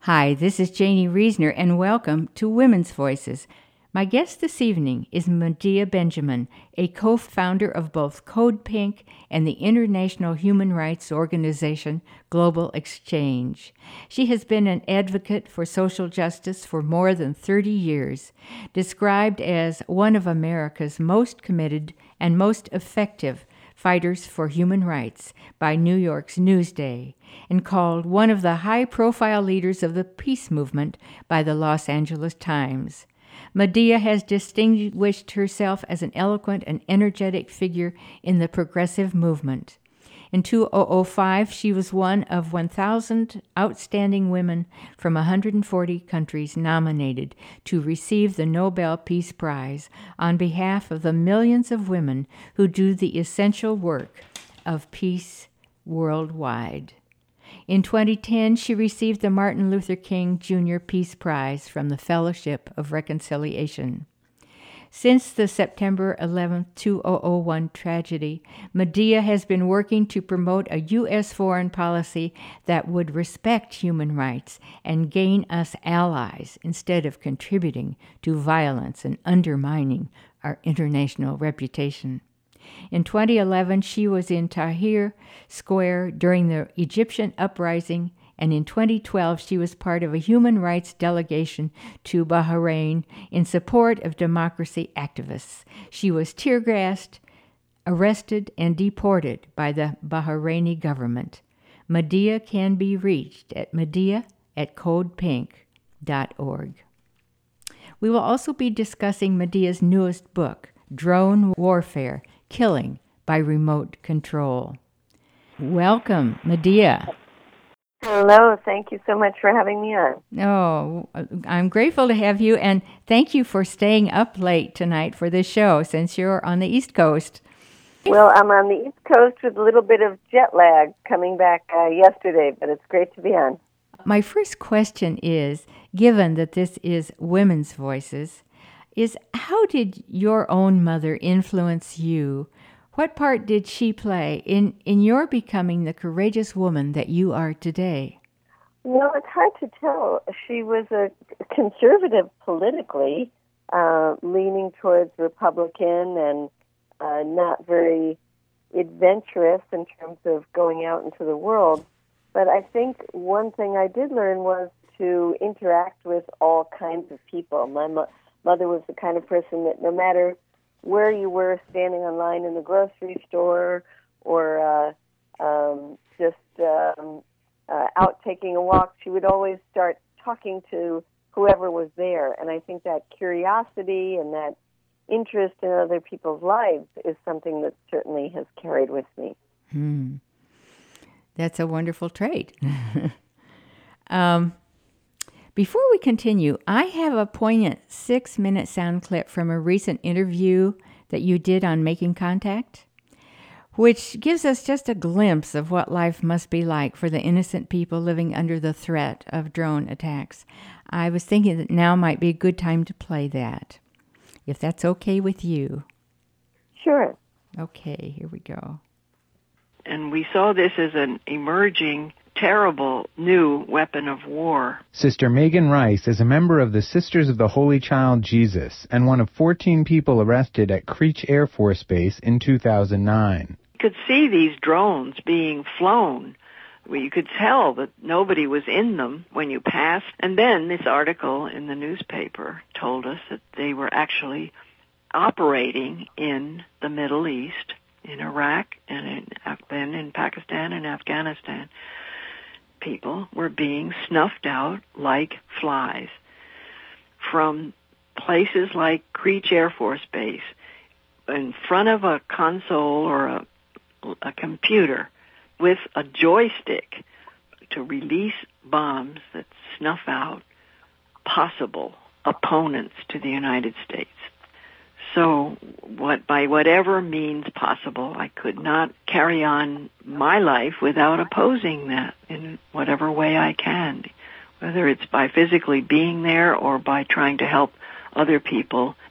Hi, this is Janie Reisner, and welcome to Women's Voices. My guest this evening is Medea Benjamin, a co-founder of both Code Pink and the international human rights organization Global Exchange. She has been an advocate for social justice for more than 30 years, described as one of America's most committed and most effective fighters for human rights by New York's Newsday, and called one of the high-profile leaders of the peace movement by the Los Angeles Times. Medea has distinguished herself as an eloquent and energetic figure in the progressive movement. In 2005, she was one of 1,000 outstanding women from 140 countries nominated to receive the Nobel Peace Prize on behalf of the millions of women who do the essential work of peace worldwide. In 2010, she received the Martin Luther King Jr. Peace Prize from the Fellowship of Reconciliation. Since the September 11, 2001 tragedy, Medea has been working to promote a U.S. foreign policy that would respect human rights and gain us allies instead of contributing to violence and undermining our international reputation. In 2011, she was in Tahrir Square during the Egyptian uprising, and in 2012, she was part of a human rights delegation to Bahrain in support of democracy activists. She was tear-gassed, arrested, and deported by the Bahraini government. Medea can be reached at medea@codepink.org. We will also be discussing Medea's newest book, Drone Warfare: Killing by Remote Control. Welcome, Medea. Hello, thank you so much for having me on. Oh, I'm grateful to have you, and thank you for staying up late tonight for this show since you're on the East Coast. Well, I'm on the East Coast with a little bit of jet lag coming back yesterday, but it's great to be on. My first question is, given that this is Women's Voices, is how did your own mother influence you? What part did she play in your becoming the courageous woman that you are today? Well, it's hard to tell. She was a conservative politically, leaning towards Republican and not very adventurous in terms of going out into the world. But I think one thing I did learn was to interact with all kinds of people. My mother was the kind of person that no matter where you were standing in line in the grocery store or out taking a walk, she would always start talking to whoever was there. And I think that curiosity and that interest in other people's lives is something that certainly has carried with me. That's a wonderful trait. Before we continue, I have a poignant 6-minute sound clip from a recent interview that you did on Making Contact, which gives us just a glimpse of what life must be like for the innocent people living under the threat of drone attacks. I was thinking that now might be a good time to play that, if that's okay with you. Sure. Okay, here we go. And we saw this as an emerging terrible new weapon of war. Sister Megan Rice is a member of the Sisters of the Holy Child Jesus and one of 14 people arrested at Creech Air Force Base in 2009. You could see these drones being flown. You could tell that nobody was in them when you passed. And then this article in the newspaper told us that they were actually operating in the Middle East, in Iraq, and then in Pakistan and Afghanistan. People were being snuffed out like flies from places like Creech Air Force Base in front of a console or a computer with a joystick to release bombs that snuff out possible opponents to the United States. So by whatever means possible, I could not carry on my life without opposing that in whatever way I can, whether it's by physically being there or by trying to help other people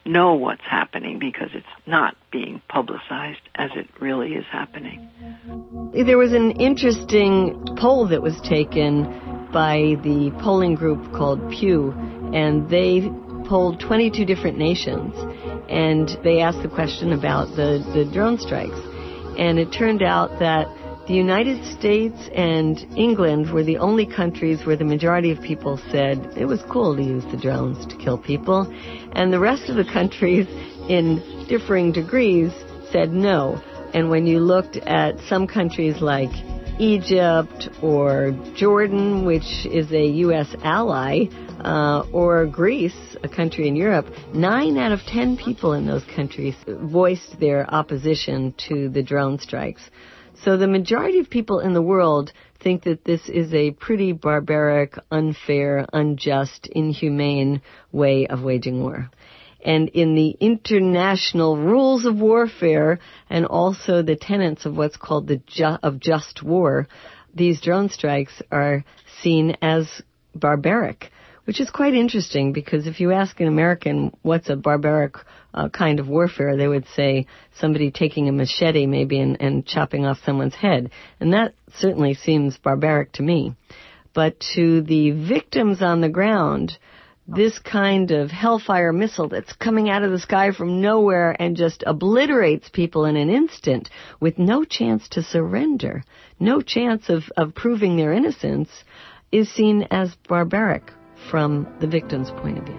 know what's happening because it's not being publicized as it really is happening. There was an interesting poll that was taken by the polling group called Pew, and they polled 22 different nations, and they asked the question about the drone strikes. And it turned out that the United States and England were the only countries where the majority of people said it was cool to use the drones to kill people, and the rest of the countries, in differing degrees, said no. And when you looked at some countries like Egypt or Jordan, which is a U.S. ally, or Greece, a country in Europe, 9 out of 10 people in those countries voiced their opposition to the drone strikes. So the majority of people in the world think that this is a pretty barbaric, unfair, unjust, inhumane way of waging war. And in the international rules of warfare and also the tenets of what's called the just war, these drone strikes are seen as barbaric, which is quite interesting because if you ask an American what's a barbaric kind of warfare, they would say somebody taking a machete maybe and chopping off someone's head. And that certainly seems barbaric to me. But to the victims on the ground, this kind of Hellfire missile that's coming out of the sky from nowhere and just obliterates people in an instant with no chance to surrender, no chance of proving their innocence, is seen as barbaric from the victim's point of view.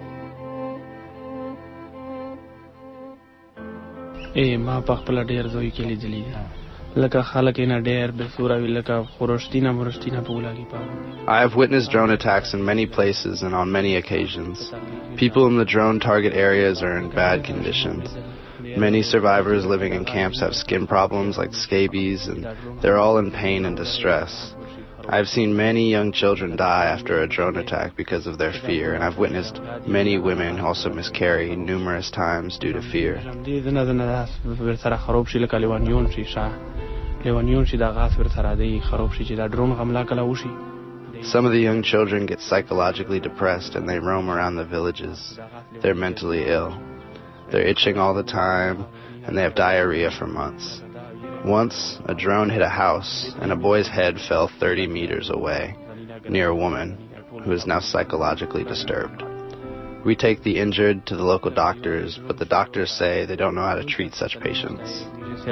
ما پخپل ډیر زوی کې لیدلی لکه خلک نه ډیر به سوراوي لکه خورشتینه مرشتینه په ولګي پاو. I have witnessed drone attacks in many places and on many occasions. People in the drone target areas are in bad conditions. Many survivors living in camps have skin problems like scabies, and they're all in pain and distress. I've seen many young children die after a drone attack because of their fear, and I've witnessed many women also miscarry numerous times due to fear. Some of the young children get psychologically depressed and they roam around the villages. They're mentally ill. They're itching all the time and they have diarrhea for months. Once, a drone hit a house, and a boy's head fell 30 meters away, near a woman, who is now psychologically disturbed. We take the injured to the local doctors, but the doctors say they don't know how to treat such patients.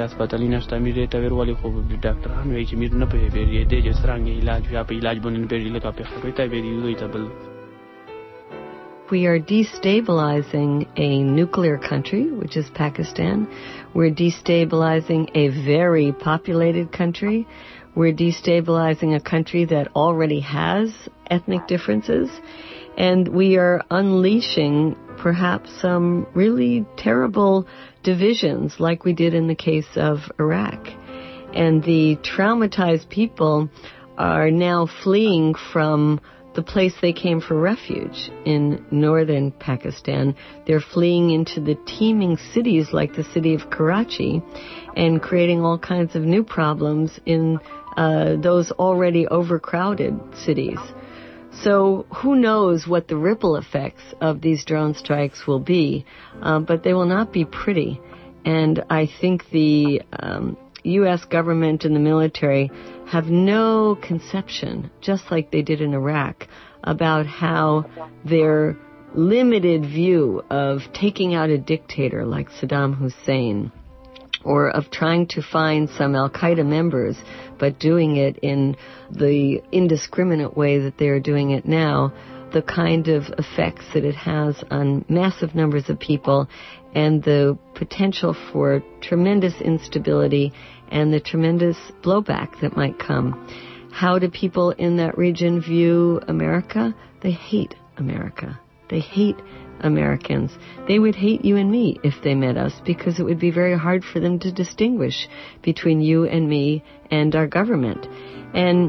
We are destabilizing a nuclear country, which is Pakistan. We're destabilizing a very populated country. We're destabilizing a country that already has ethnic differences. And we are unleashing perhaps some really terrible divisions like we did in the case of Iraq. And the traumatized people are now fleeing from the place they came for refuge in northern Pakistan. They're fleeing into the teeming cities like the city of Karachi and creating all kinds of new problems in those already overcrowded cities. So who knows what the ripple effects of these drone strikes will be, but they will not be pretty. And I think the U.S. government and the military have no conception, just like they did in Iraq, about how their limited view of taking out a dictator like Saddam Hussein, or of trying to find some Al-Qaeda members, but doing it in the indiscriminate way that they are doing it now, the kind of effects that it has on massive numbers of people and the potential for tremendous instability and the tremendous blowback that might come. How do people in that region view America? They hate America. They hate Americans. They would hate you and me if they met us because it would be very hard for them to distinguish between you and me and our government. And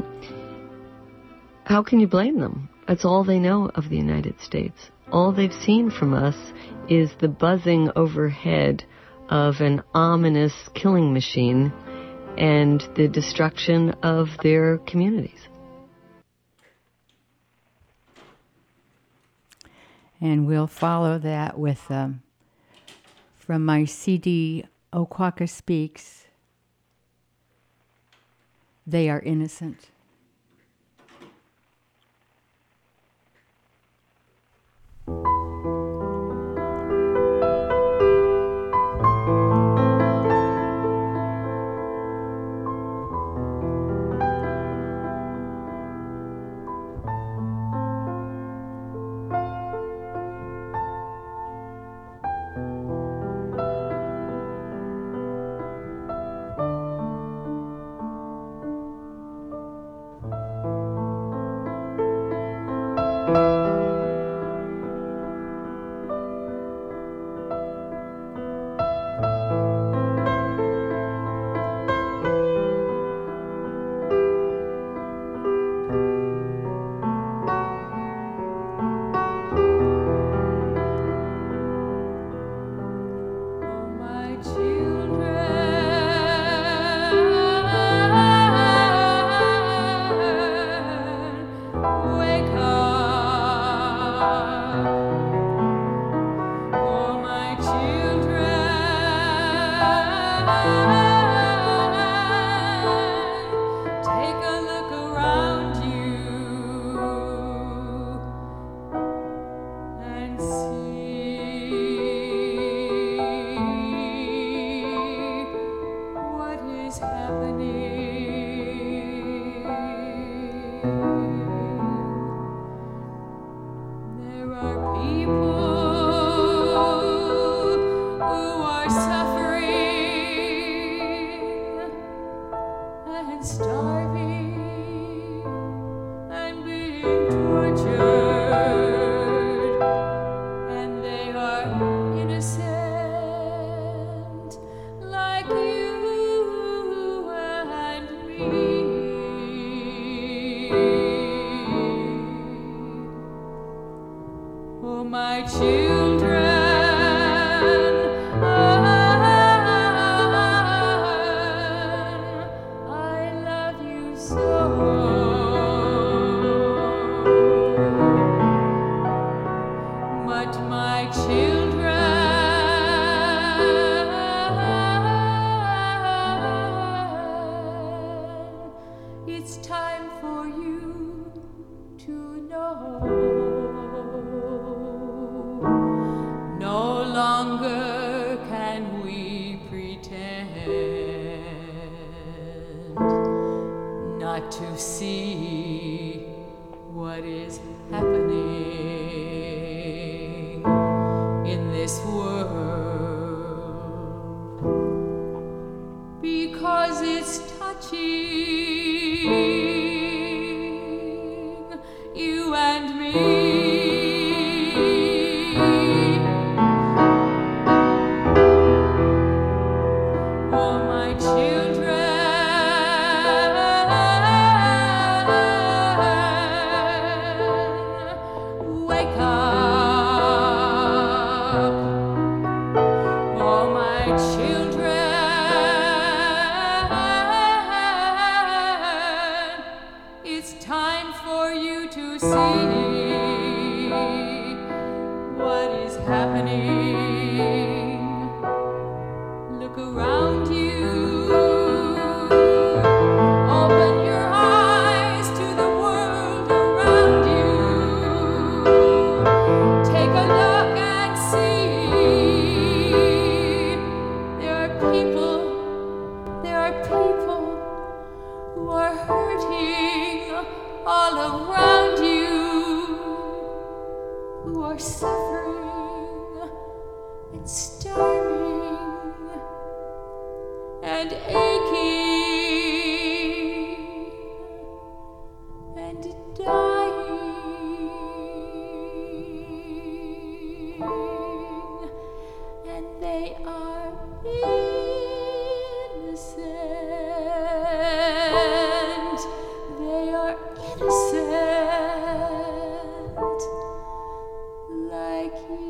how can you blame them? That's all they know of the United States. All they've seen from us is the buzzing overhead of an ominous killing machine and the destruction of their communities. And we'll follow that with from my CD, Oquaka Speaks, They Are Innocent.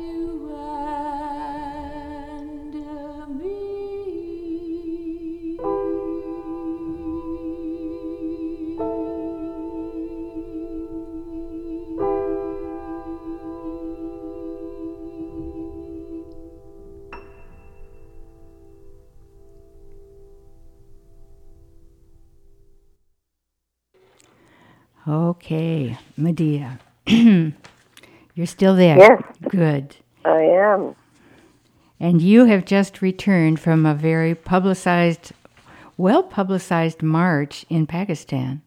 Me. Okay, Medea. You're still there? Yes. Good. I am. And you have just returned from a very well-publicized march in Pakistan.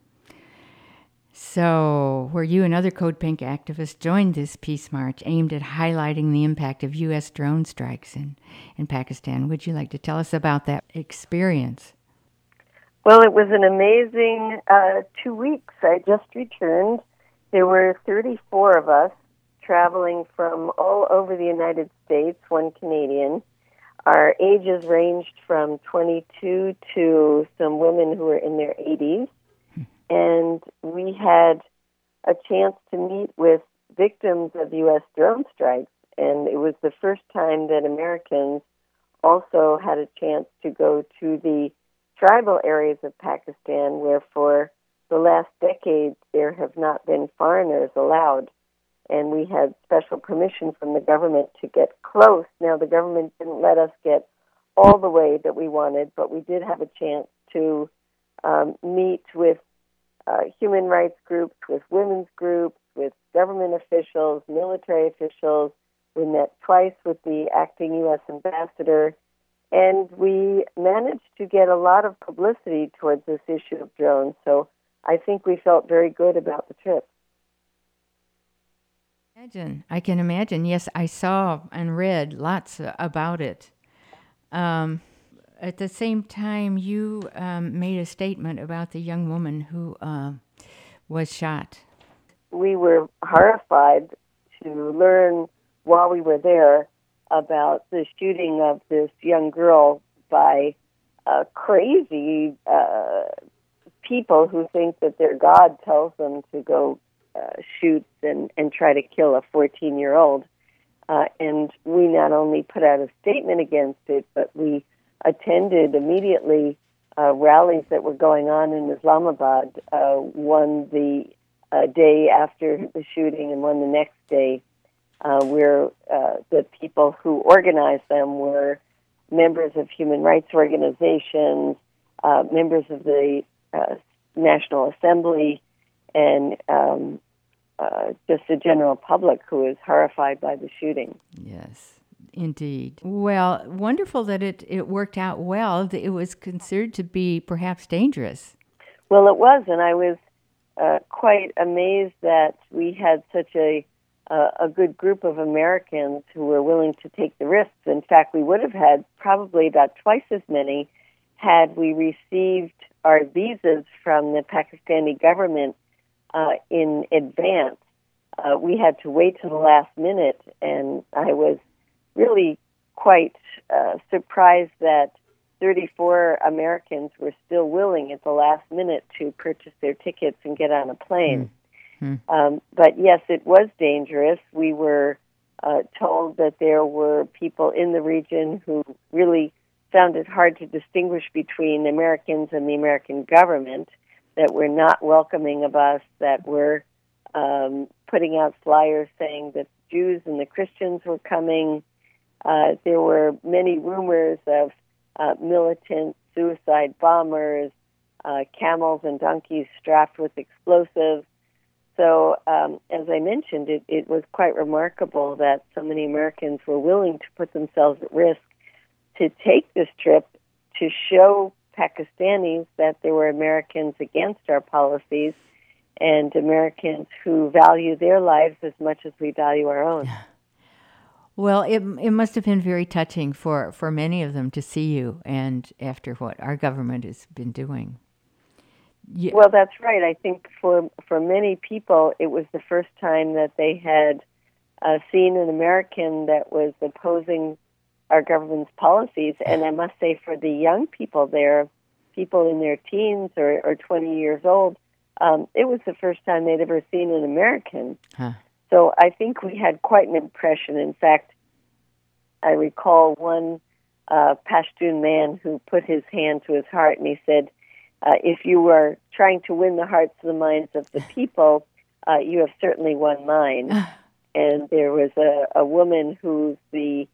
So, where you and other Code Pink activists joined this peace march aimed at highlighting the impact of U.S. drone strikes in Pakistan. Would you like to tell us about that experience? Well, it was an amazing 2 weeks. I just returned. There were 34 of us traveling from all over the United States, one Canadian. Our ages ranged from 22 to some women who were in their 80s. And we had a chance to meet with victims of U.S. drone strikes. And it was the first time that Americans also had a chance to go to the tribal areas of Pakistan where for the last decade there have not been foreigners allowed. And we had special permission from the government to get close. Now, the government didn't let us get all the way that we wanted, but we did have a chance to meet with human rights groups, with women's groups, with government officials, military officials. We met twice with the acting U.S. ambassador, and we managed to get a lot of publicity towards this issue of drones. So I think we felt very good about the trip. I can imagine. Yes, I saw and read lots about it. At the same time, you made a statement about the young woman who was shot. We were horrified to learn while we were there about the shooting of this young girl by crazy people who think that their God tells them to go shoot and try to kill a 14-year-old. And we not only put out a statement against it, but we attended immediately rallies that were going on in Islamabad, one the day after the shooting and one the next day, where the people who organized them were members of human rights organizations, members of the National Assembly, and just the general public who is horrified by the shooting. Yes. Indeed. Well, wonderful that it worked out well. It was considered to be perhaps dangerous. Well, it was, and I was quite amazed that we had such a good group of Americans who were willing to take the risks. In fact, we would have had probably about twice as many had we received our visas from the Pakistani government in advance. We had to wait till the last minute, and I was really quite surprised that 34 Americans were still willing at the last minute to purchase their tickets and get on a plane. But yes, it was dangerous. We were told that there were people in the region who really found it hard to distinguish between Americans and the American government, that were not welcoming of us, that were putting out flyers saying that Jews and the Christians were coming. There were many rumors of militant suicide bombers, camels and donkeys strapped with explosives. So, as I mentioned, it was quite remarkable that so many Americans were willing to put themselves at risk to take this trip to show Pakistanis that there were Americans against our policies and Americans who value their lives as much as we value our own. Well, it must have been very touching for many of them to see you, and after what our government has been doing. Yeah. Well, that's right. I think for many people, it was the first time that they had seen an American that was opposing our government's policies. And I must say, for the young people there, people in their teens or 20 years old, it was the first time they'd ever seen an American. Huh. So I think we had quite an impression. In fact, I recall one Pashtun man who put his hand to his heart and he said, if you were trying to win the hearts and the minds of the people, you have certainly won mine. And there was a woman who's the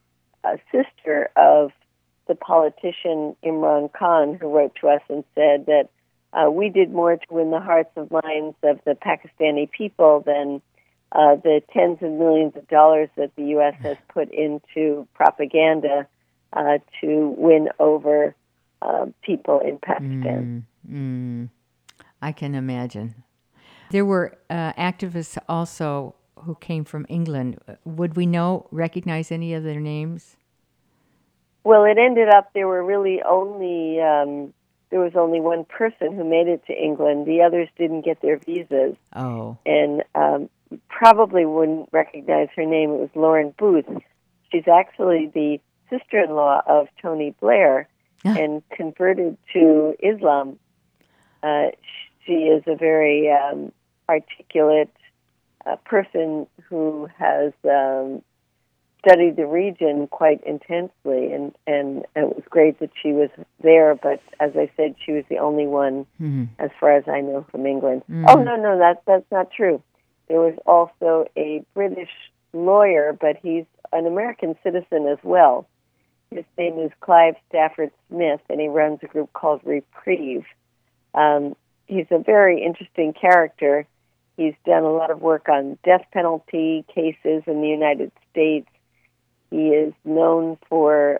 sister of the politician Imran Khan, who wrote to us and said that we did more to win the hearts and minds of the Pakistani people than the tens of millions of dollars that the U.S. has put into propaganda to win over people in Pakistan. I can imagine. There were activists also who came from England. Would we recognize any of their names? Well, it ended up there were really only there was only one person who made it to England. The others didn't get their visas. Oh. And probably wouldn't recognize her name. It was Lauren Booth. She's actually the sister-in-law of Tony Blair and converted to Islam. She is a very articulate person who has studied the region quite intensely, and it was great that she was there, but as I said, she was the only one, as far as I know, from England. Oh, no, that's not true. There was also a British lawyer, but he's an American citizen as well. His name is Clive Stafford Smith, and he runs a group called Reprieve. He's a very interesting character. He's done a lot of work on death penalty cases in the United States. He is known for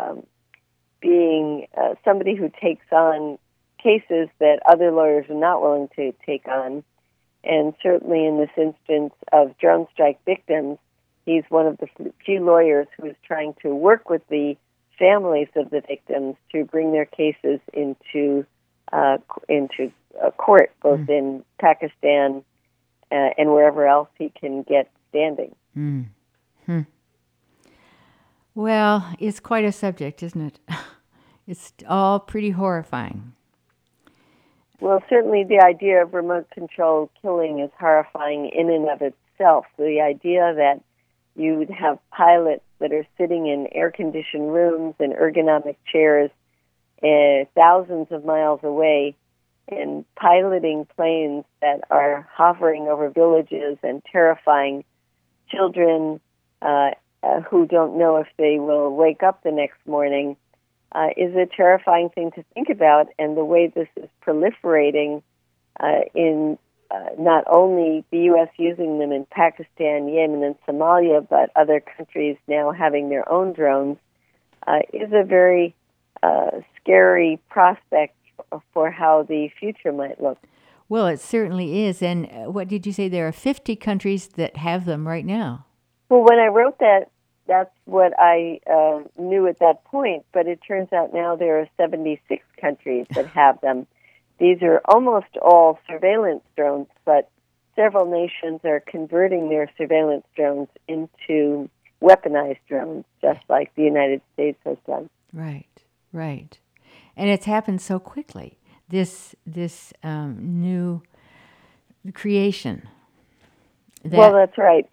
being somebody who takes on cases that other lawyers are not willing to take on. And certainly in this instance of drone strike victims, he's one of the few lawyers who is trying to work with the families of the victims to bring their cases into court, both in Pakistan and wherever else he can get standing. Well, it's quite a subject, isn't it? It's all pretty horrifying. Well, certainly the idea of remote-controlled killing is horrifying in and of itself. The idea that you would have pilots that are sitting in air-conditioned rooms and ergonomic chairs thousands of miles away and piloting planes that are hovering over villages and terrifying children who don't know if they will wake up the next morning is a terrifying thing to think about. And the way this is proliferating in not only the U.S. using them in Pakistan, Yemen, and Somalia, but other countries now having their own drones, is a very scary prospect for how the future might look. Well, it certainly is. And what did you say? There are 50 countries that have them right now. Well, when I wrote that, that's what I knew at that point, but it turns out now there are 76 countries that have them. These are almost all surveillance drones, but several nations are converting their surveillance drones into weaponized drones, just like the United States has done. Right. And it's happened so quickly, this new creation. Well, that's right.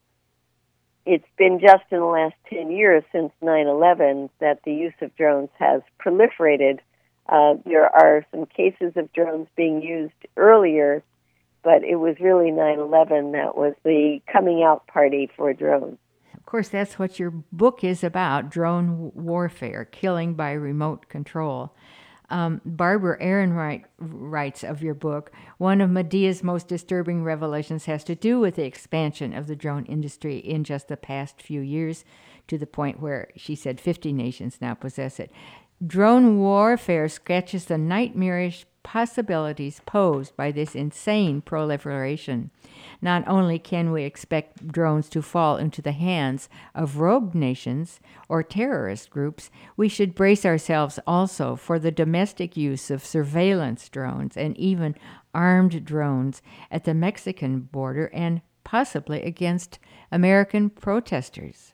It's been just in the last 10 years since 9/11 that the use of drones has proliferated. There are some cases of drones being used earlier, but it was really 9/11 that was the coming out party for drones. Of course, that's what your book is about, drone warfare, killing by remote control. Barbara Ehrenreich writes of your book, one of Medea's most disturbing revelations has to do with the expansion of the drone industry in just the past few years, to the point where she said 50 nations now possess it. Drone warfare sketches the nightmarish possibilities posed by this insane proliferation. Not only can we expect drones to fall into the hands of rogue nations or terrorist groups, we should brace ourselves also for the domestic use of surveillance drones and even armed drones at the Mexican border and possibly against American protesters.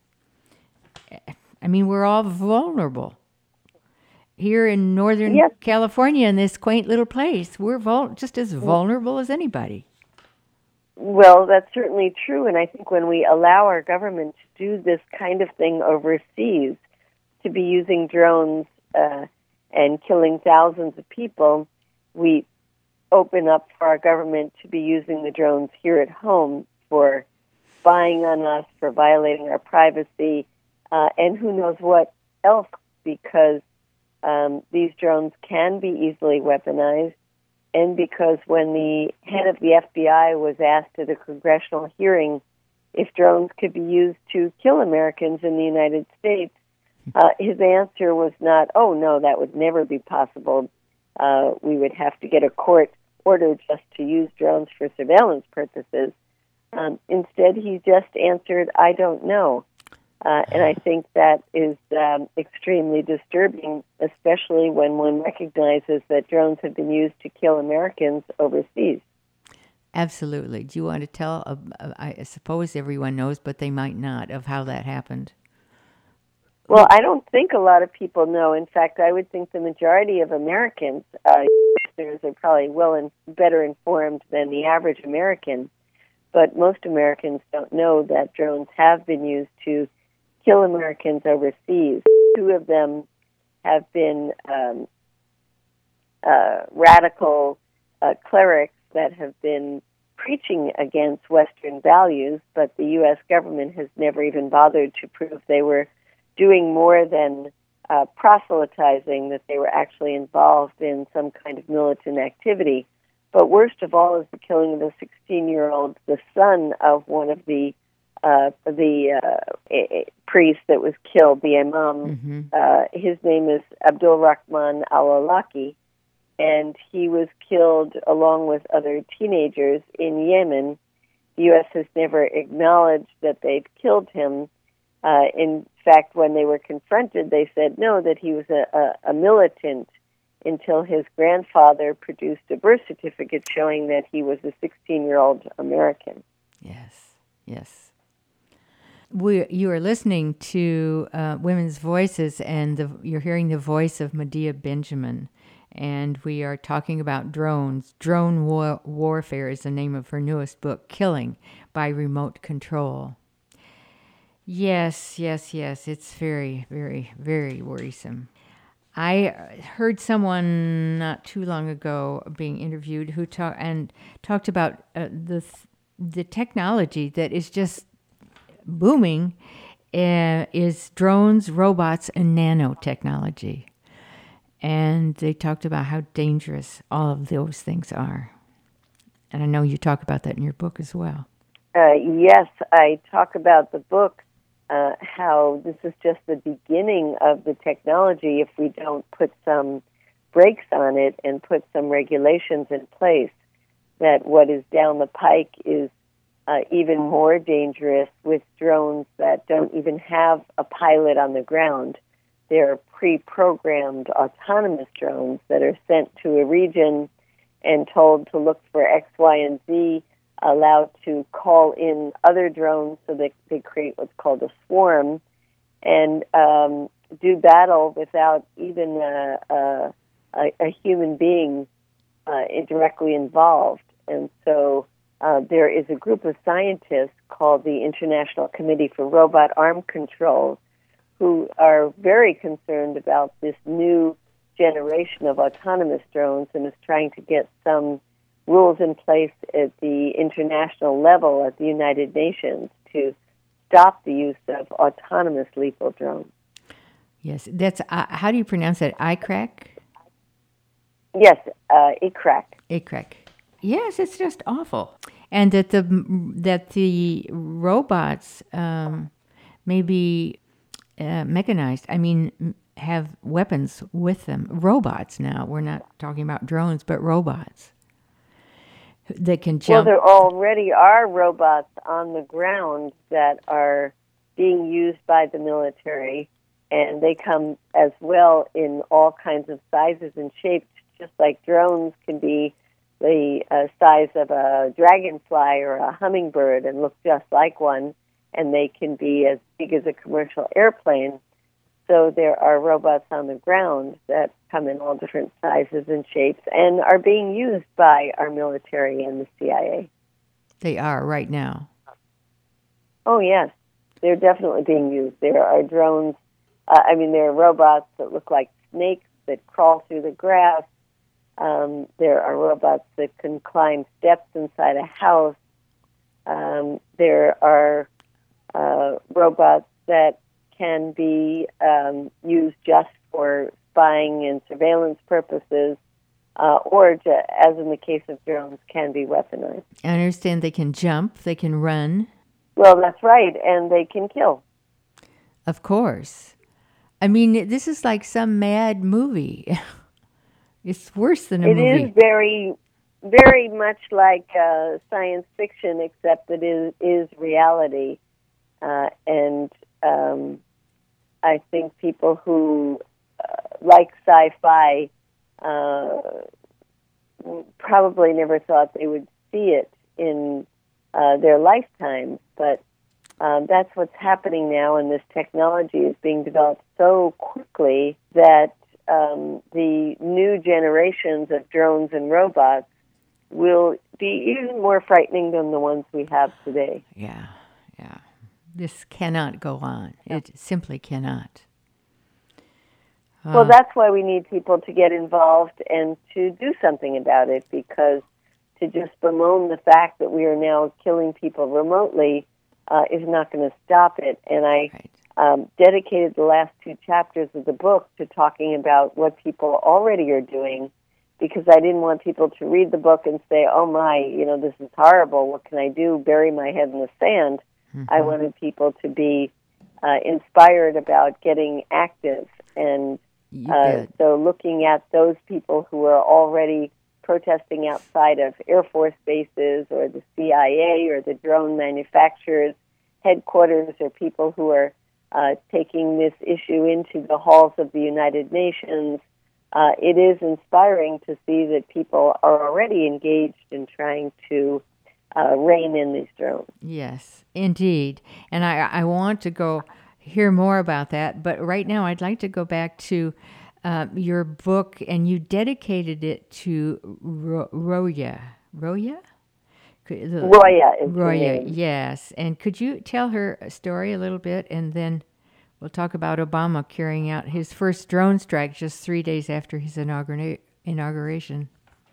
I mean, we're all vulnerable. Here in Northern California, in this quaint little place, we're just as vulnerable as anybody. Well, that's certainly true, and I think when we allow our government to do this kind of thing overseas, to be using drones and killing thousands of people, we open up for our government to be using the drones here at home for spying on us, for violating our privacy, and who knows what else, because these drones can be easily weaponized. and because when the head of the FBI was asked at a congressional hearing if drones could be used to kill Americans in the United States, his answer was not, "Oh, no, that would never be possible. We would have to get a court order just to use drones for surveillance purposes." Instead, he just answered, "I don't know." And I think that is extremely disturbing, especially when one recognizes that drones have been used to kill Americans overseas. Absolutely. Do you want to tell, I suppose everyone knows, but they might not, of how that happened? Well, I don't think a lot of people know. In fact, I would think the majority of Americans, listeners, are probably better informed than the average American. But most Americans don't know that drones have been used to kill Americans overseas. Two of them have been radical clerics that have been preaching against Western values, but the U.S. government has never even bothered to prove they were doing more than proselytizing, that they were actually involved in some kind of militant activity. But worst of all is the killing of a 16-year-old, the son of one of the priest that was killed, the imam. His name is Abdul Rahman al-Awlaki, and he was killed along with other teenagers in Yemen. The U.S. has never acknowledged that they'd killed him. In fact, when they were confronted, they said no, that he was a militant, until his grandfather produced a birth certificate showing that he was a 16-year-old American. Yes. You are listening to Women's Voices, and you're hearing the voice of Medea Benjamin. And we are talking about drones. Drone Warfare is the name of her newest book, Killing by Remote Control. Yes. It's very, very, very worrisome. I heard someone not too long ago being interviewed who talked about the technology that is just booming is drones, robots, and nanotechnology. And they talked about how dangerous all of those things are. And I know you talk about that in your book as well. Yes, I talk about the book, how this is just the beginning of the technology if we don't put some brakes on it and put some regulations in place, that what is down the pike is even more dangerous with drones that don't even have a pilot on the ground. They're pre-programmed autonomous drones that are sent to a region and told to look for X, Y, and Z, allowed to call in other drones so that they create what's called a swarm, and do battle without even a human being directly involved. And so there is a group of scientists called the International Committee for Robot Arm Control who are very concerned about this new generation of autonomous drones and is trying to get some rules in place at the international level at the United Nations to stop the use of autonomous lethal drones. Yes, that's how do you pronounce that? ICRAC? Yes, ICRAC. ICRAC. Yes, it's just awful, and that the robots may be mechanized. I mean, have weapons with them. Robots now. We're not talking about drones, but robots that can jump. Well, there already are robots on the ground that are being used by the military, and they come as well in all kinds of sizes and shapes, just like drones can be the size of a dragonfly or a hummingbird and look just like one, and they can be as big as a commercial airplane. So there are robots on the ground that come in all different sizes and shapes and are being used by our military and the CIA. They are right now. Oh, yes. They're definitely being used. There are drones, there are robots that look like snakes that crawl through the grass. There are robots that can climb steps inside a house. There are robots that can be used just for spying and surveillance purposes. or, as in the case of drones, can be weaponized. I understand they can jump, they can run. Well, that's right, and they can kill. Of course. I mean, this is like some mad movie. It's worse than a movie. It is very, very much like science fiction, except that it is reality. And I think people who like sci-fi probably never thought they would see it in their lifetime, but that's what's happening now, and this technology is being developed so quickly that the new generations of drones and robots will be even more frightening than the ones we have today. Yeah. This cannot go on. It simply cannot. Well, that's why we need people to get involved and to do something about it, because to just bemoan the fact that we are now killing people remotely is not going to stop it. And I dedicated the last 2 chapters of the book to talking about what people already are doing, because I didn't want people to read the book and say, oh my, this is horrible, what can I do, bury my head in the sand. Mm-hmm. I wanted people to be inspired about getting active. And so looking at those people who are already protesting outside of Air Force bases or the CIA or the drone manufacturers' headquarters, or people who are taking this issue into the halls of the United Nations, it is inspiring to see that people are already engaged in trying to rein in these drones. Yes, indeed. And I want to go hear more about that, but right now I'd like to go back to your book, and you dedicated it to Roya. Roya? Roya is her name. Yes. And could you tell her story a little bit, and then we'll talk about Obama carrying out his first drone strike just 3 days after his inauguration.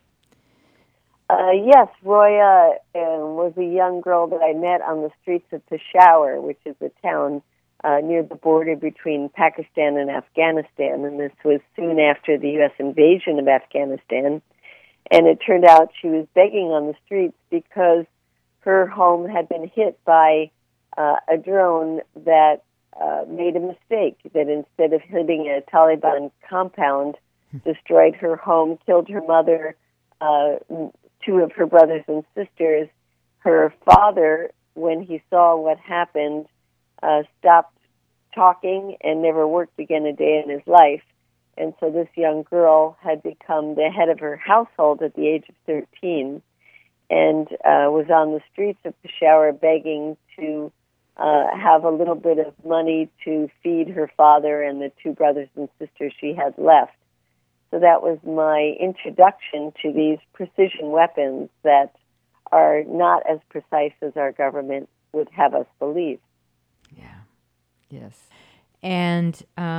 Yes, Roya was a young girl that I met on the streets of Peshawar, which is a town near the border between Pakistan and Afghanistan, and this was soon after the U.S. invasion of Afghanistan. And it turned out she was begging on the streets because her home had been hit by a drone that made a mistake, that instead of hitting a Taliban compound, destroyed her home, killed her mother, 2 of her brothers and sisters. Her father, when he saw what happened, stopped talking and never worked again a day in his life. And so this young girl had become the head of her household at the age of 13 and was on the streets of Peshawar begging to have a little bit of money to feed her father and the 2 brothers and sisters she had left. So that was my introduction to these precision weapons that are not as precise as our government would have us believe. Yeah. Yes. And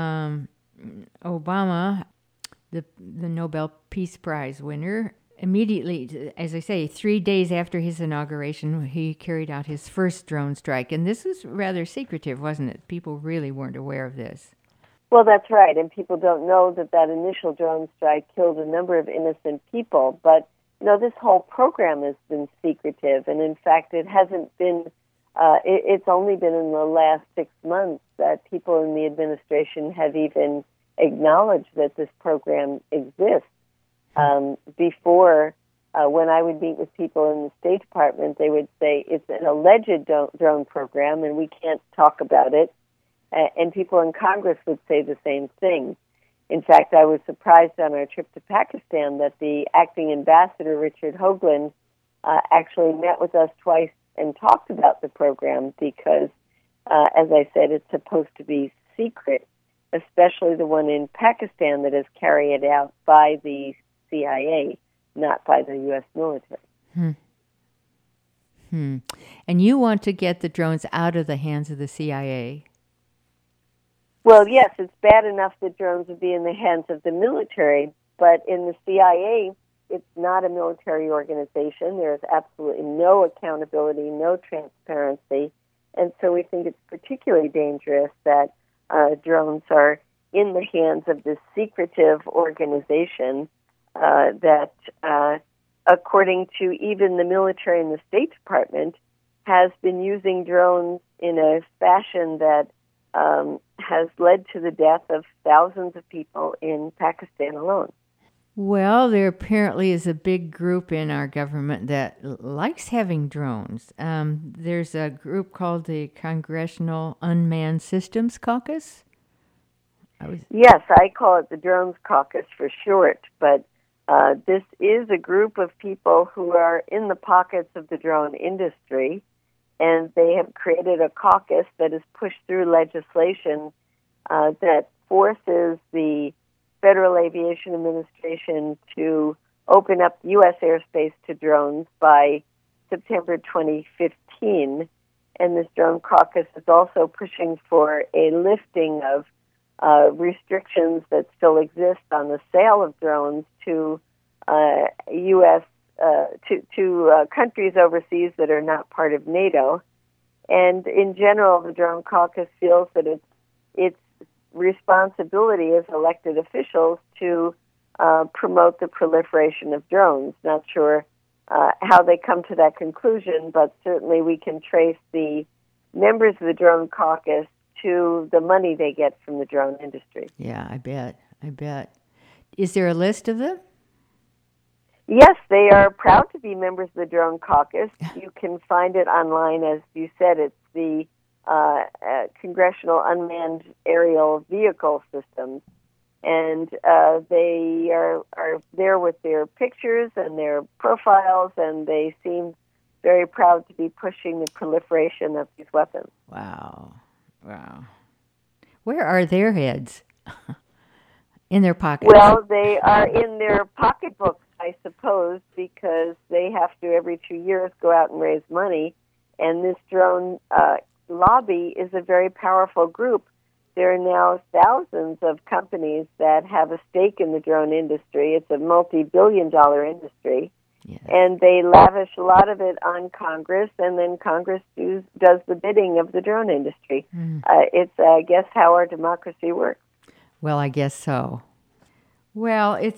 Obama, the Nobel Peace Prize winner, immediately, as I say, 3 days after his inauguration, he carried out his first drone strike. And this was rather secretive, wasn't it? People really weren't aware of this. Well, that's right, and people don't know that initial drone strike killed a number of innocent people. But, this whole program has been secretive, and in fact, it hasn't been, it's only been in the last 6 months that people in the administration have even acknowledged that this program exists. Before, when I would meet with people in the State Department, they would say it's an alleged drone program, and we can't talk about it. And people in Congress would say the same thing. In fact, I was surprised on our trip to Pakistan that the acting ambassador, Richard Hoagland, actually met with us twice and talked about the program because, as I said, it's supposed to be secret, especially the one in Pakistan that is carried out by the CIA, not by the U.S. military. And you want to get the drones out of the hands of the CIA? Well, yes, it's bad enough that drones would be in the hands of the military, but in the CIA, it's not a military organization. There is absolutely no accountability, no transparency, and so we think it's particularly dangerous that drones are in the hands of this secretive organization that, according to even the military and the State Department, has been using drones in a fashion that has led to the death of thousands of people in Pakistan alone. Well, there apparently is a big group in our government that likes having drones. There's a group called the Congressional Unmanned Systems Caucus. Yes, I call it the Drones Caucus for short, but this is a group of people who are in the pockets of the drone industry, and they have created a caucus that has pushed through legislation that forces the Federal Aviation Administration to open up U.S. airspace to drones by September 2015. And this drone caucus is also pushing for a lifting of restrictions that still exist on the sale of drones to U.S. to countries overseas that are not part of NATO. And in general, the drone caucus feels that it's responsibility as elected officials to promote the proliferation of drones. Not sure how they come to that conclusion, but certainly we can trace the members of the drone caucus to the money they get from the drone industry. Yeah, I bet. Is there a list of them? Yes, they are proud to be members of the drone caucus. You can find it online, as you said. It's the Congressional Unmanned Aerial Vehicle Systems, and they are there with their pictures and their profiles, and they seem very proud to be pushing the proliferation of these weapons. Wow. Where are their heads? In their pockets? Well, they are in their pocketbooks, I suppose, because they have to every 2 years go out and raise money, and this drone lobby is a very powerful group. There are now thousands of companies that have a stake in the drone industry. It's a multi-billion-dollar industry, yes. And they lavish a lot of it on Congress, and then Congress does the bidding of the drone industry. It's, I guess, how our democracy works. Well, I guess so. Well, it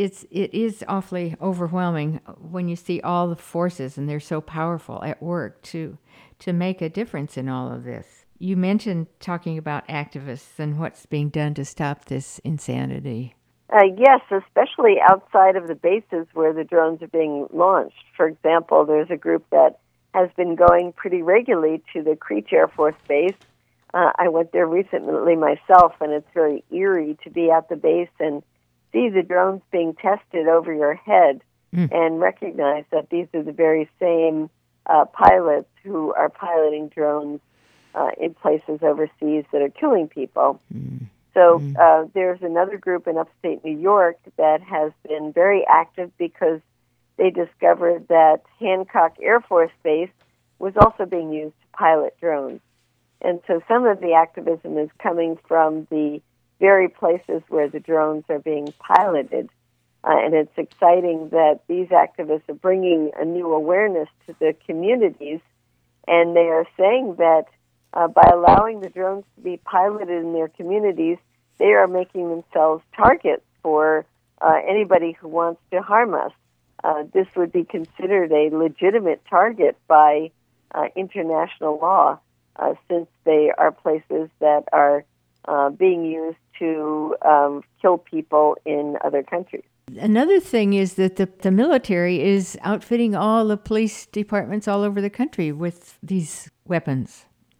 is awfully overwhelming when you see all the forces, and they're so powerful at work to make a difference in all of this. You mentioned talking about activists and what's being done to stop this insanity. Yes, especially outside of the bases where the drones are being launched. For example, there's a group that has been going pretty regularly to the Creech Air Force Base. I went there recently myself, and it's very eerie to be at the base and see the drones being tested over your head and recognize that these are the very same pilots who are piloting drones in places overseas that are killing people. So there's another group in upstate New York that has been very active because they discovered that Hancock Air Force Base was also being used to pilot drones. And so some of the activism is coming from the very places where the drones are being piloted. And it's exciting that these activists are bringing a new awareness to the communities. And they are saying that by allowing the drones to be piloted in their communities, they are making themselves targets for anybody who wants to harm us. This would be considered a legitimate target by international law, since they are places that are being used to kill people in other countries. Another thing is that the military is outfitting all the police departments all over the country with these weapons,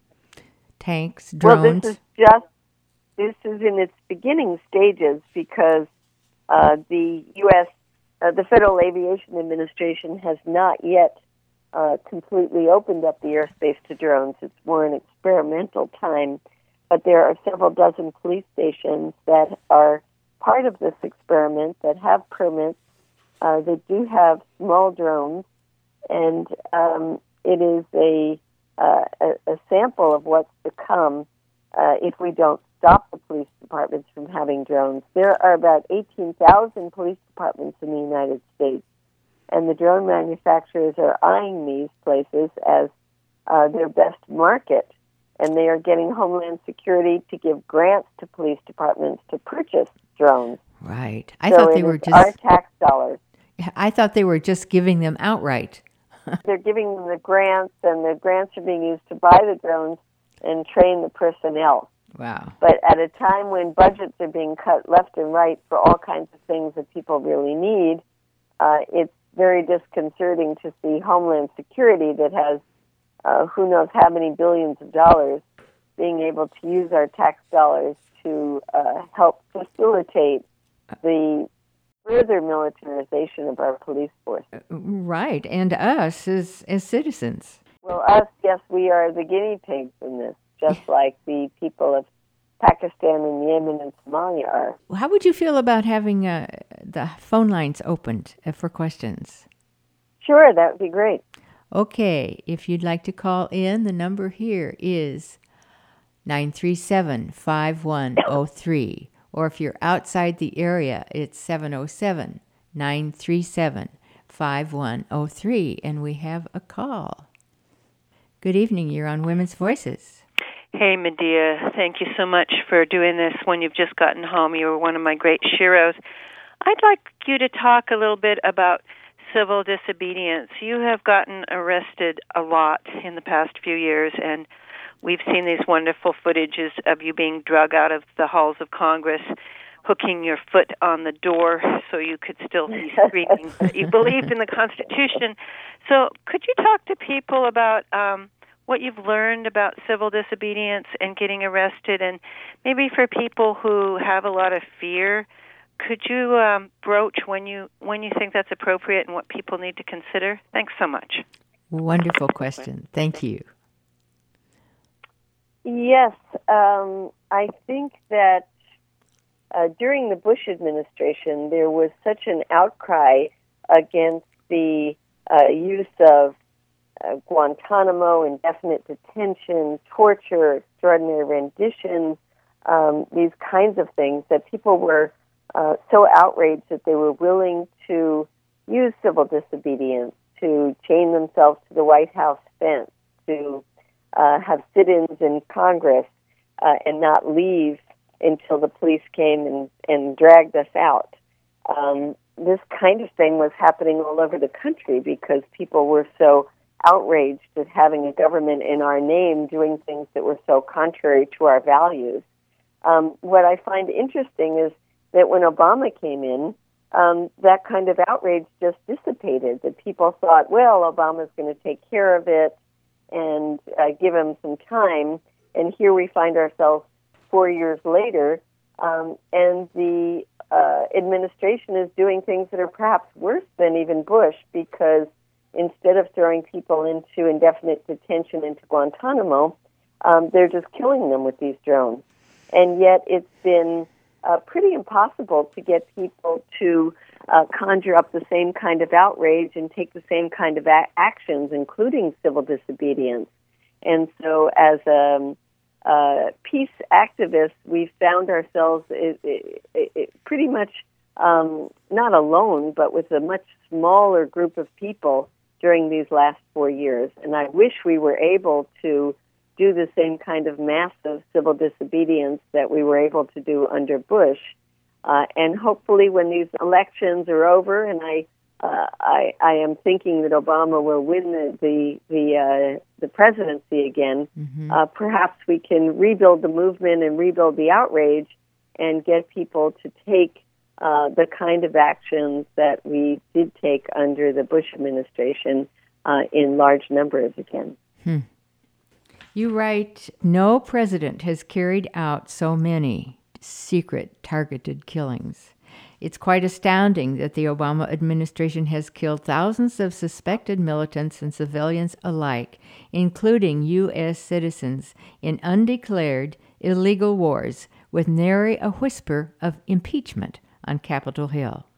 tanks, drones. Well, this is in its beginning stages because the U.S., the Federal Aviation Administration has not yet completely opened up the airspace to drones. It's more an experimental time. But there are several dozen police stations that are part of this experiment that have permits. They do have small drones, and it is a sample of what's to come if we don't stop the police departments from having drones. There are about 18,000 police departments in the United States, and the drone manufacturers are eyeing these places as their best market. And they are getting Homeland Security to give grants to police departments to purchase drones. Right. I thought they were our tax dollars. I thought they were just giving them outright. They're giving them the grants, and the grants are being used to buy the drones and train the personnel. Wow. But at a time when budgets are being cut left and right for all kinds of things that people really need, it's very disconcerting to see Homeland Security that has who knows how many billions of dollars being able to use our tax dollars to help facilitate the further militarization of our police force. Right, and us as citizens. Well, us, yes, we are the guinea pigs in this, just like the people of Pakistan and Yemen and Somalia are. How would you feel about having the phone lines opened for questions? Sure, that would be great. Okay, if you'd like to call in, the number here is 937-5103. Or if you're outside the area, it's 707-937-5103. And we have a call. Good evening. You're on Women's Voices. Hey, Medea. Thank you so much for doing this when you've just gotten home. You were one of my great sheroes. I'd like you to talk a little bit about civil disobedience. You have gotten arrested a lot in the past few years, and we've seen these wonderful footages of you being drug out of the halls of Congress, hooking your foot on the door so you could still be screaming that you believed in the Constitution. So could you talk to people about what you've learned about civil disobedience and getting arrested, and maybe for people who have a lot of fear, could you broach when you think that's appropriate and what people need to consider? Thanks so much. Wonderful question. Thank you. Yes, I think that during the Bush administration, there was such an outcry against the use of Guantanamo, indefinite detention, torture, extraordinary rendition, these kinds of things, that people were so outraged that they were willing to use civil disobedience to chain themselves to the White House fence, to have sit-ins in Congress and not leave until the police came and dragged us out. This kind of thing was happening all over the country because people were so outraged at having a government in our name doing things that were so contrary to our values. What I find interesting is that when Obama came in, that kind of outrage just dissipated, that people thought, well, Obama's going to take care of it and give him some time. And here we find ourselves 4 years later, and the administration is doing things that are perhaps worse than even Bush, because instead of throwing people into indefinite detention into Guantanamo, they're just killing them with these drones. And yet it's been pretty impossible to get people to conjure up the same kind of outrage and take the same kind of actions, including civil disobedience. And so as peace activists, we found ourselves pretty much not alone, but with a much smaller group of people during these last 4 years. And I wish we were able to do the same kind of massive civil disobedience that we were able to do under Bush. And hopefully when these elections are over, and I am thinking that Obama will win the presidency again, perhaps we can rebuild the movement and rebuild the outrage and get people to take the kind of actions that we did take under the Bush administration in large numbers again. You write, no president has carried out so many secret targeted killings. It's quite astounding that the Obama administration has killed thousands of suspected militants and civilians alike, including U.S. citizens, in undeclared illegal wars, with nary a whisper of impeachment on Capitol Hill.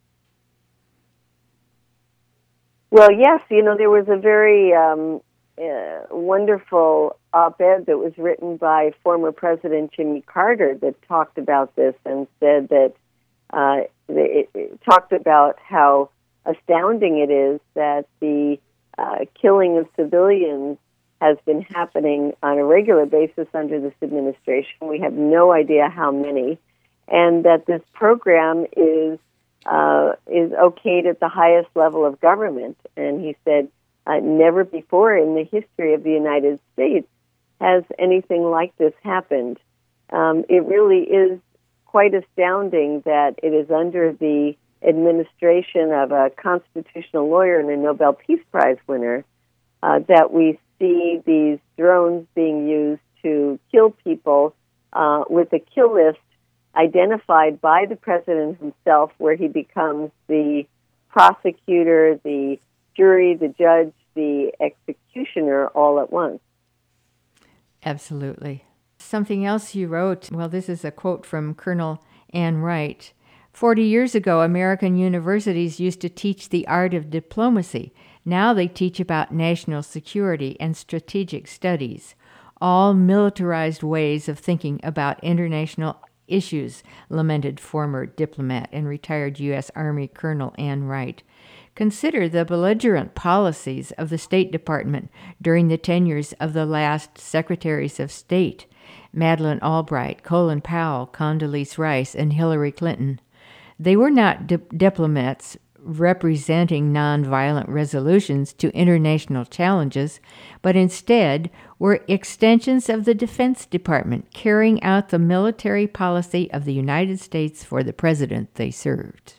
Well, yes, there was a very wonderful op-ed that was written by former President Jimmy Carter that talked about this and said that it talked about how astounding it is that the killing of civilians has been happening on a regular basis under this administration. We have no idea how many. and that this program is okayed at the highest level of government. And he said, never before in the history of the United States has anything like this happened. It really is quite astounding that it is under the administration of a constitutional lawyer and a Nobel Peace Prize winner that we see these drones being used to kill people with a kill list identified by the president himself, where he becomes the prosecutor, the jury, the judge, the executioner all at once. Absolutely. Something else you wrote, well, this is a quote from Colonel Ann Wright. 40 years ago, American universities used to teach the art of diplomacy. Now they teach about national security and strategic studies, all militarized ways of thinking about international issues, lamented former diplomat and retired U.S. Army Colonel Ann Wright. Consider the belligerent policies of the State Department during the tenures of the last Secretaries of State, Madeleine Albright, Colin Powell, Condoleezza Rice, and Hillary Clinton. They were not diplomats representing nonviolent resolutions to international challenges, but instead were extensions of the Defense Department carrying out the military policy of the United States for the president they served.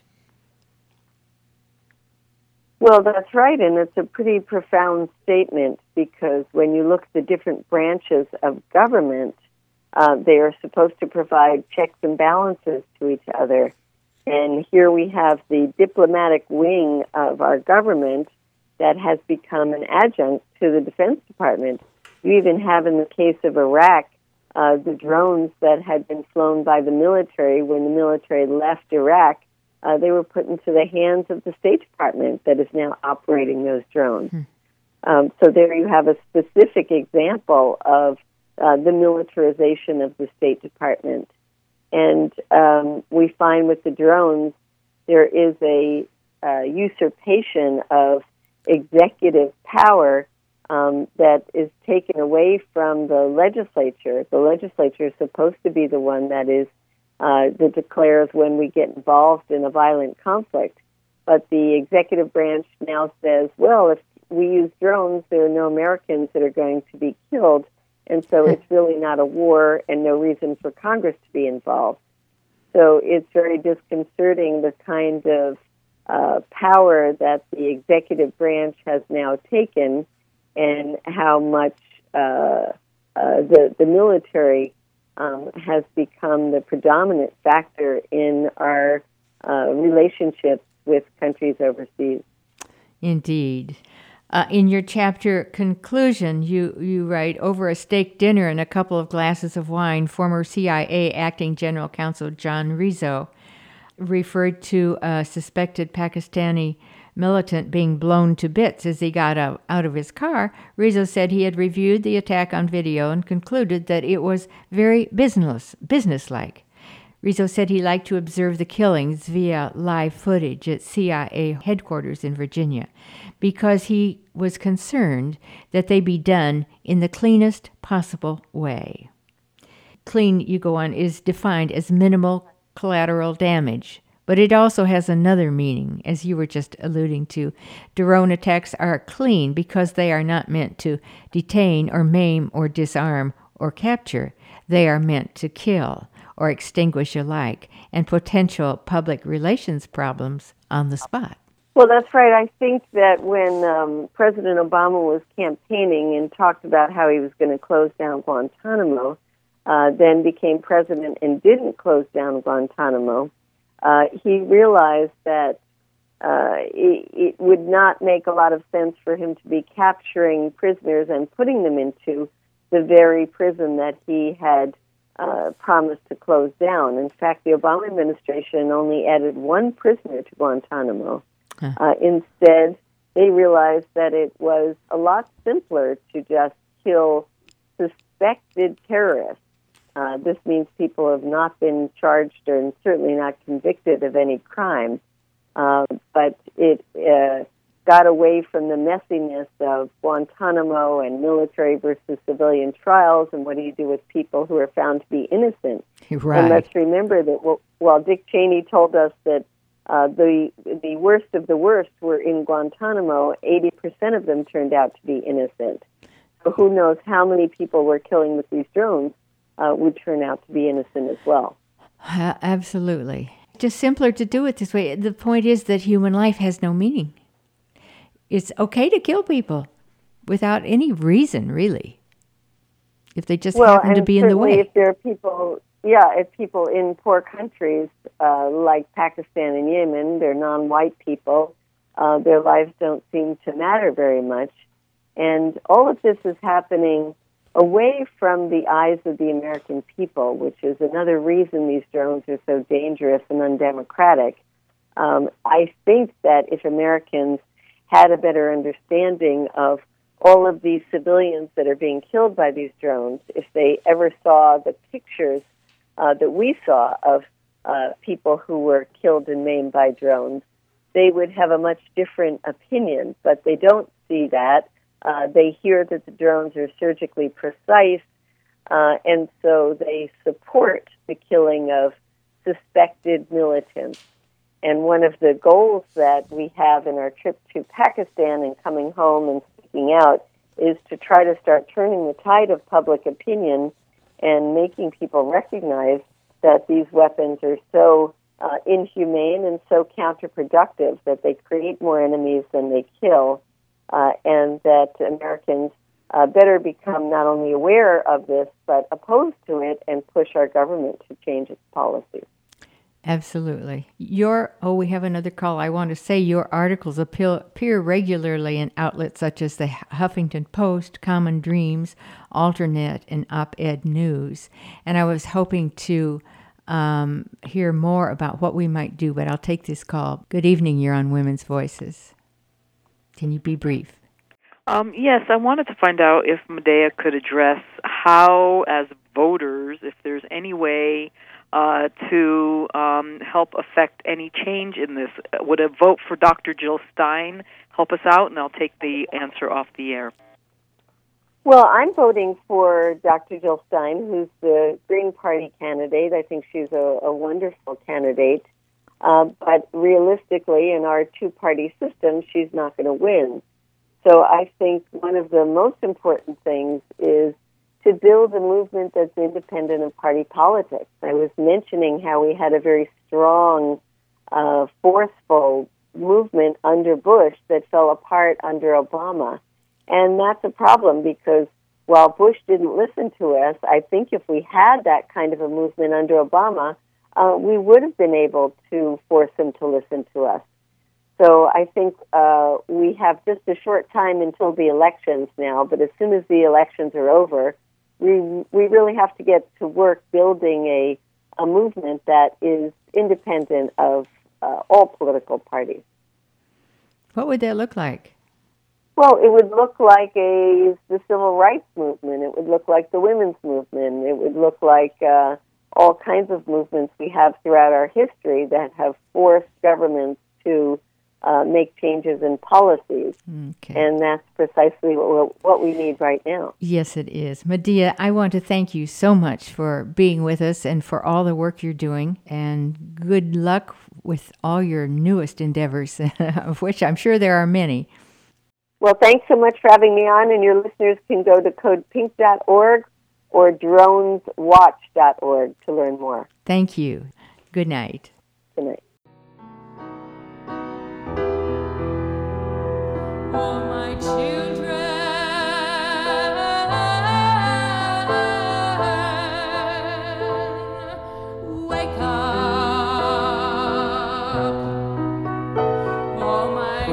Well, that's right, and it's a pretty profound statement, because when you look at the different branches of government, they are supposed to provide checks and balances to each other. And here we have the diplomatic wing of our government that has become an adjunct to the Defense Department. You even have, in the case of Iraq, the drones that had been flown by the military. When the military left Iraq, they were put into the hands of the State Department that is now operating those drones. So there you have a specific example of the militarization of the State Department. And we find with the drones, there is a usurpation of executive power that is taken away from the legislature. The legislature is supposed to be the one that declares when we get involved in a violent conflict. But the executive branch now says, well, if we use drones, there are no Americans that are going to be killed. And so it's really not a war and no reason for Congress to be involved. So it's very disconcerting, the kind of power that the executive branch has now taken, and how much the military has become the predominant factor in our relationships with countries overseas. Indeed. In your chapter conclusion, you write, over a steak dinner and a couple of glasses of wine, former CIA acting general counsel John Rizzo referred to a suspected Pakistani militant being blown to bits as he got out of his car. Rizzo said he had reviewed the attack on video and concluded that it was very businesslike. Rizzo said he liked to observe the killings via live footage at CIA headquarters in Virginia because he was concerned that they be done in the cleanest possible way. Clean, you go on, is defined as minimal collateral damage, but it also has another meaning, as you were just alluding to. Drone attacks are clean because they are not meant to detain or maim or disarm or capture. They are meant to kill or extinguish alike, and potential public relations problems on the spot. Well, that's right. I think that when President Obama was campaigning and talked about how he was going to close down Guantanamo, then became president and didn't close down Guantanamo, he realized that it would not make a lot of sense for him to be capturing prisoners and putting them into the very prison that he had promised to close down. In fact, the Obama administration only added one prisoner to Guantanamo. Instead, they realized that it was a lot simpler to just kill suspected terrorists. This means people have not been charged and certainly not convicted of any crime. But it got away from the messiness of Guantanamo and military versus civilian trials, and what do you do with people who are found to be innocent. Right. And let's remember that while Dick Cheney told us that the worst of the worst were in Guantanamo, 80% of them turned out to be innocent. So who knows how many people we're killing with these drones would turn out to be innocent as well. Absolutely. Just simpler to do it this way. The point is that human life has no meaning. It's okay to kill people without any reason, really, if they just happen to be in the way. If there are people, if people in poor countries like Pakistan and Yemen, they're non-white people, their lives don't seem to matter very much. And all of this is happening away from the eyes of the American people, which is another reason these drones are so dangerous and undemocratic. I think that if Americans had a better understanding of all of these civilians that are being killed by these drones, if they ever saw the pictures that we saw of people who were killed and maimed by drones, they would have a much different opinion. But they don't see that. They hear that the drones are surgically precise, and so they support the killing of suspected militants. And one of the goals that we have in our trip to Pakistan and coming home and speaking out is to try to start turning the tide of public opinion and making people recognize that these weapons are so inhumane and so counterproductive that they create more enemies than they kill. And that Americans better become not only aware of this, but opposed to it and push our government to change its policies. Absolutely. We have another call. I want to say your articles appear regularly in outlets such as the Huffington Post, Common Dreams, Alternet, and Op-Ed News. And I was hoping to hear more about what we might do, but I'll take this call. Good evening. You're on Women's Voices. Can you be brief? Yes, I wanted to find out if Medea could address how, as voters, if there's any way to help affect any change in this. Would a vote for Dr. Jill Stein help us out? And I'll take the answer off the air. Well, I'm voting for Dr. Jill Stein, who's the Green Party candidate. I think she's a wonderful candidate. But realistically, in our two-party system, she's not going to win. So I think one of the most important things is to build a movement that's independent of party politics. I was mentioning how we had a very strong, forceful movement under Bush that fell apart under Obama. And that's a problem because while Bush didn't listen to us, I think if we had that kind of a movement under Obama, we would have been able to force him to listen to us. So I think we have just a short time until the elections now, but as soon as the elections are over, we really have to get to work building a movement that is independent of all political parties. What would that look like? Well, it would look like the civil rights movement. It would look like the women's movement. It would look like all kinds of movements we have throughout our history that have forced governments to make changes in policies. Okay. And that's precisely what we need right now. Yes, it is. Medea, I want to thank you so much for being with us and for all the work you're doing. And good luck with all your newest endeavors, of which I'm sure there are many. Well, thanks so much for having me on, and your listeners can go to codepink.org or droneswatch.org to learn more. Thank you. Good night. Good night. Oh, my children, wake up. Oh, my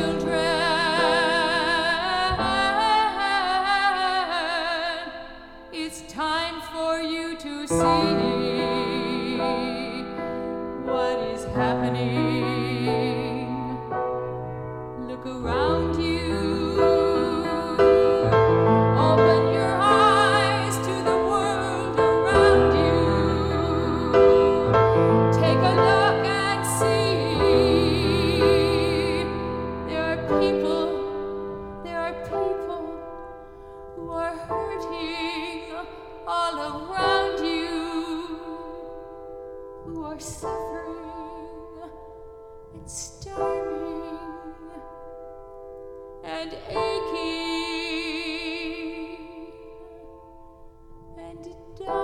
children, it's time for you to see what is happening. Look around you. Open your eyes to the world around you. Take a look and see. There are people who are hurting all around you. are suffering and starving and aching and dying.